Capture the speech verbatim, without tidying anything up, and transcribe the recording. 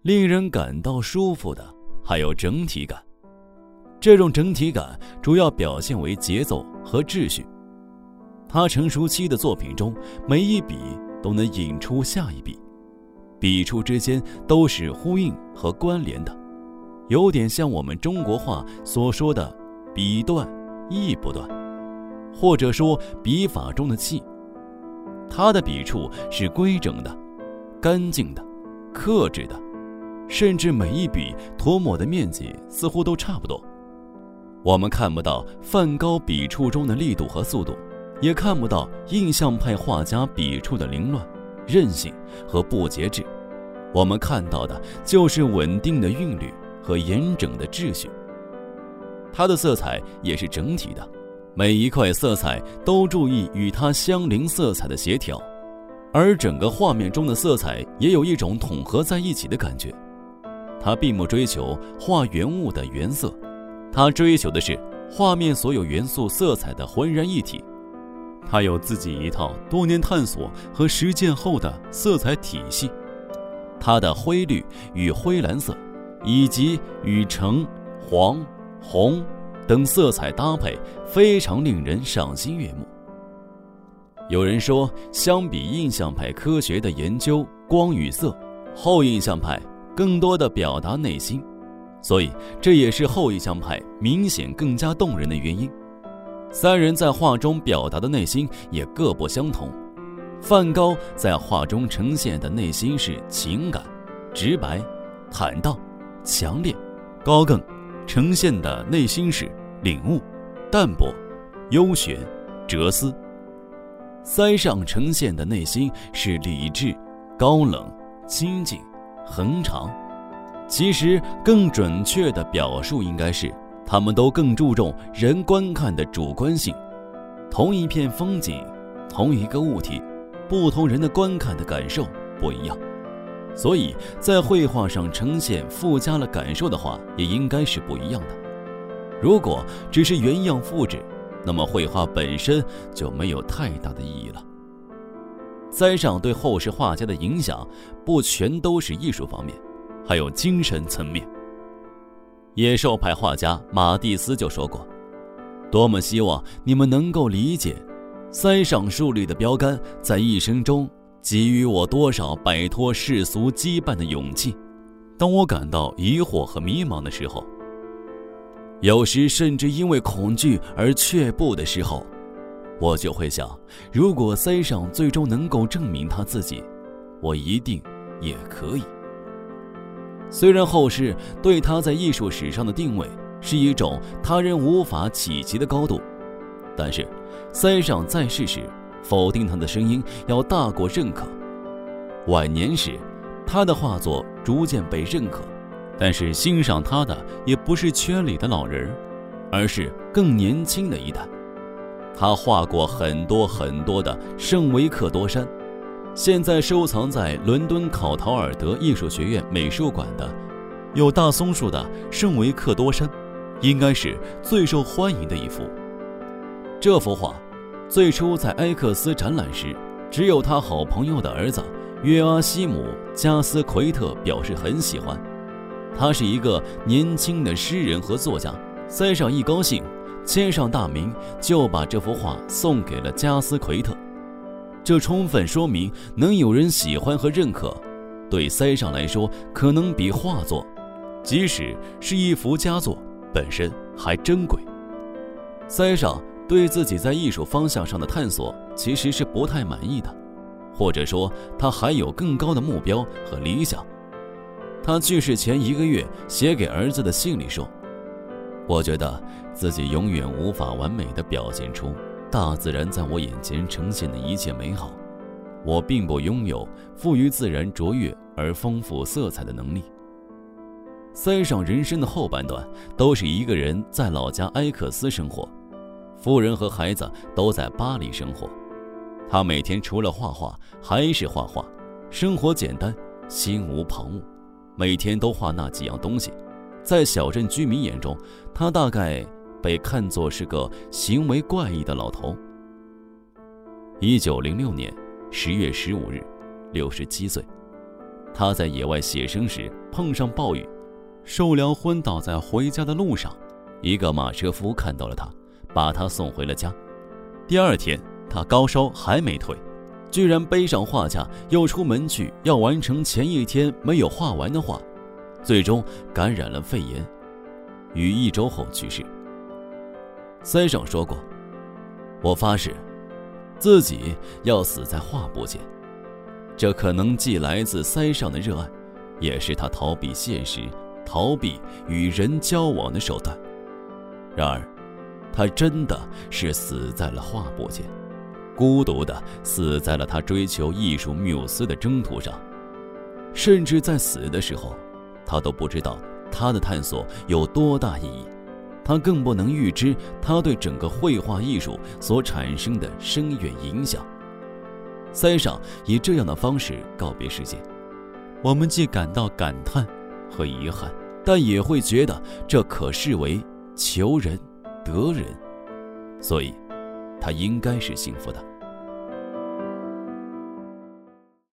令人感到舒服的还有整体感。这种整体感主要表现为节奏和秩序。他成熟期的作品中，每一笔都能引出下一笔，笔触之间都是呼应和关联的，有点像我们中国话所说的笔断意不断，或者说笔法中的气。他的笔触是规整的、干净的、克制的，甚至每一笔涂抹的面积似乎都差不多。我们看不到梵高笔触中的力度和速度，也看不到印象派画家笔触的凌乱、任性和不节制。我们看到的就是稳定的韵律和严整的秩序。它的色彩也是整体的，每一块色彩都注意与它相邻色彩的协调，而整个画面中的色彩也有一种统合在一起的感觉。他并不追求画原物的原色，他追求的是画面所有元素色彩的浑然一体。他有自己一套多年探索和实践后的色彩体系，他的灰绿与灰蓝色，以及与橙、黄、红等色彩搭配非常令人赏心悦目。有人说，相比印象派科学的研究光与色，后印象派更多的表达内心，所以这也是后印象派明显更加动人的原因。三人在画中表达的内心也各不相同。梵高在画中呈现的内心是情感、直白、坦荡、强烈；高更呈现的内心是领悟、淡泊、幽玄、哲思；塞尚呈现的内心是理智、高冷、清静、恒长。其实更准确的表述应该是，他们都更注重人观看的主观性。同一片风景，同一个物体，不同人的观看的感受不一样，所以在绘画上呈现附加了感受的话，也应该是不一样的。如果只是原样复制，那么绘画本身就没有太大的意义了。塞尚对后世画家的影响不全都是艺术方面，还有精神层面。野兽派画家马蒂斯就说过，多么希望你们能够理解，塞尚树立的标杆在一生中给予我多少摆脱世俗羁绊的勇气。当我感到疑惑和迷茫的时候，有时甚至因为恐惧而却步的时候，我就会想，如果塞尚最终能够证明他自己，我一定也可以。虽然后世对他在艺术史上的定位是一种他人无法企及的高度，但是塞尚在世时，否定他的声音要大过认可。晚年时，他的画作逐渐被认可，但是欣赏他的也不是圈里的老人，而是更年轻的一代。他画过很多很多的圣维克多山，现在收藏在伦敦考陶尔德艺术学院美术馆的有大松树的圣维克多山，应该是最受欢迎的一幅。这幅画最初在埃克斯展览时，只有他好朋友的儿子约阿希姆·加斯奎特表示很喜欢。他是一个年轻的诗人和作家，塞尚一高兴，签上大名，就把这幅画送给了加斯奎特。这充分说明，能有人喜欢和认可，对塞尚来说，可能比画作，即使是一幅佳作本身还珍贵。塞尚对自己在艺术方向上的探索其实是不太满意的，或者说他还有更高的目标和理想。他去世前一个月写给儿子的信里说，我觉得自己永远无法完美地表现出大自然在我眼前呈现的一切美好，我并不拥有赋予自然卓越而丰富色彩的能力。塞尚人生的后半段都是一个人在老家埃克斯生活，夫人和孩子都在巴黎生活。他每天除了画画还是画画，生活简单，心无旁骛，每天都画那几样东西。在小镇居民眼中，他大概被看作是个行为怪异的老头。一九零六年十月十五日，六十七岁。 他在野外写生时碰上暴雨，受凉昏倒在回家的路上，一个马车夫看到了他，把他送回了家。第二天他高烧还没退，居然背上画架又出门去要完成前一天没有画完的画，最终感染了肺炎，于一周后去世。塞尚说过，我发誓自己要死在画布前。这可能既来自塞尚的热爱，也是他逃避现实、逃避与人交往的手段。然而他真的是死在了画布前，孤独地死在了他追求艺术缪斯的征途上。甚至在死的时候，他都不知道他的探索有多大意义，他更不能预知他对整个绘画艺术所产生的深远影响。塞尚以这样的方式告别世界，我们既感到感叹和遗憾，但也会觉得这可视为求人得人，所以他应该是幸福的。